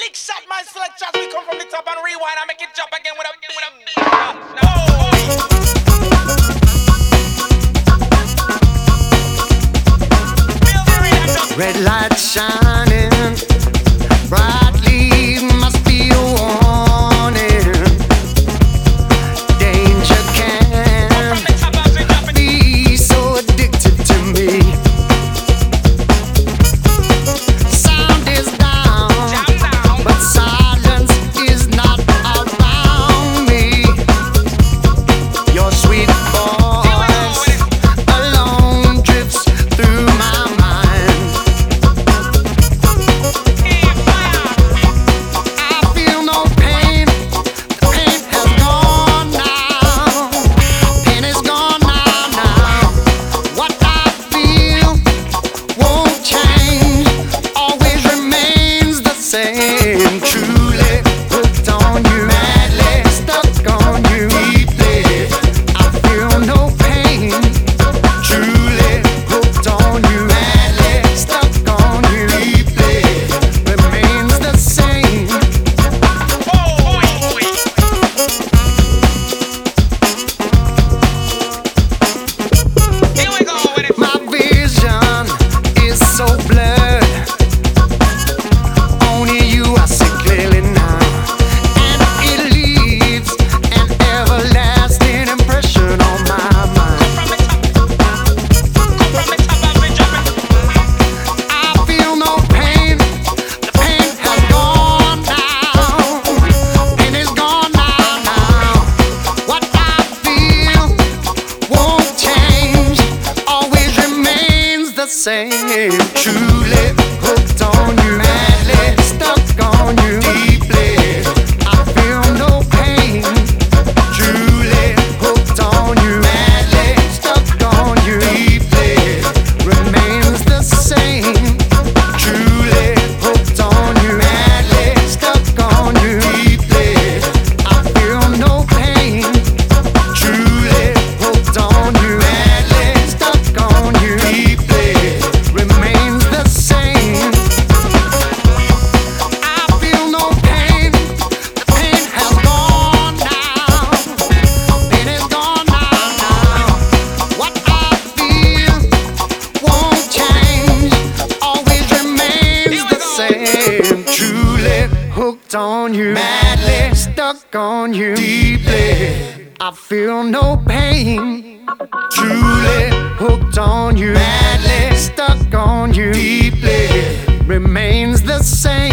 Lick shot, man, select shots. We come from the top and rewind and make it jump again with a bing. Oh. Red light shining brightly, must be a warning. Danger can be so addicted to me. Sound is down, but silence is not around me. Your sweet voice alone drifts through my mind. I feel no pain, the pain has gone now. Pain is gone now. What I feel won't change, always remains the same. Truly hooked on you, madly stuck on you, deeply. I feel no pain. Truly hooked on you, madly stuck on you, deeply. Remains the same. Here we go with it. My vision is so blurred. Only you I see clearly now, and it leaves an everlasting impression on my mind. I feel no pain, the pain has gone now. Pain is gone now. What I feel won't change, always remains the same. Truly hooked on you, madly stuck on you, deeply. I feel no pain. Truly hooked on you, madly stuck on you, deeply. Remains the same. Truly hooked on you, madly stuck on you, deeply. I feel no pain. Truly hooked on you, madly stuck on you, deeply. Remains the same. I feel no pain. The pain has gone now. Pain is gone now. What I feel won't change, always remains the same. Truly hooked on you, madly stuck on you, deeply. I feel no pain. Truly hooked on you, madly stuck on you, deeply. Remains the same.